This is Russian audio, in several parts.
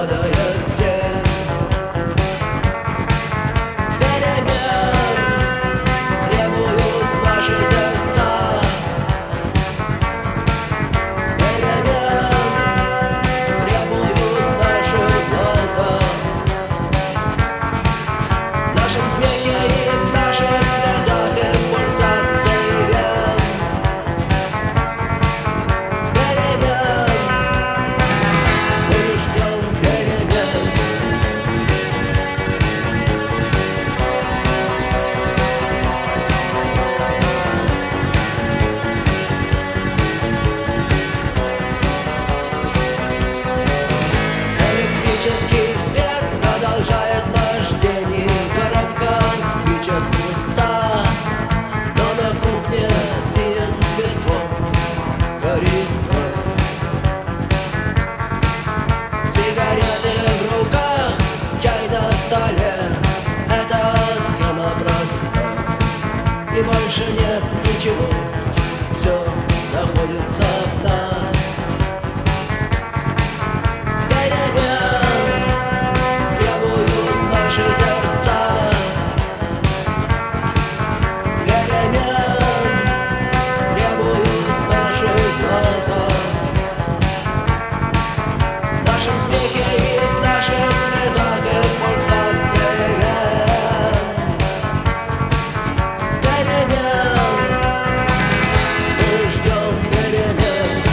падает день перемен, требуют наши сердца перемен, требуют наши глаза. В нашем смехе и в наших слезах и в пульсации вен перемен, мы ждем перемен. Электрический свет продолжает наш день, и коробка от спичек пуста, но на кухне синим цветком горит газ. Сигареты в руках, чай на столе, эта схема проста, и больше нет ничего, все находится в нас. В нашем смехе и в наших слезах и в пульсации вен перемен, мы ждем перемен.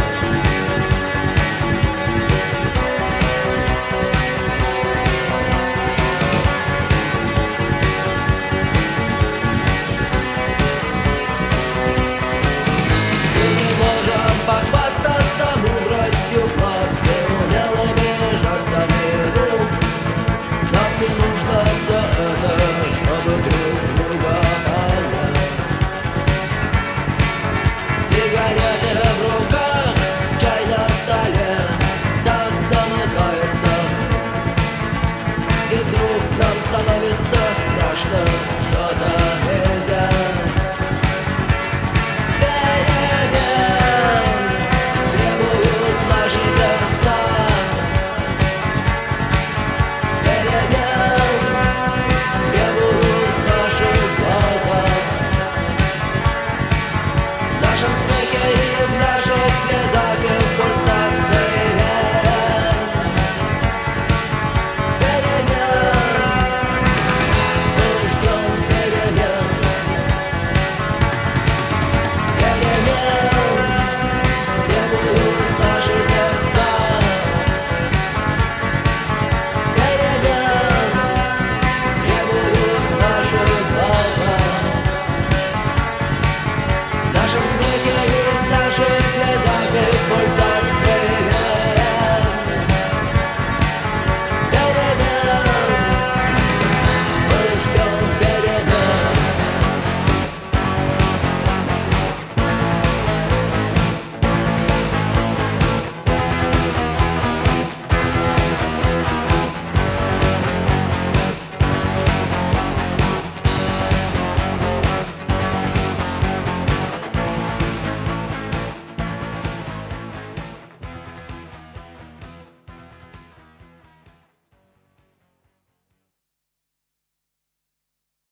Мы не можем похвастаться мудростью класса, все это, чтобы друг друга понять. Сигареты в руках, чай на столе, так замыкается, и вдруг нам становится страшно.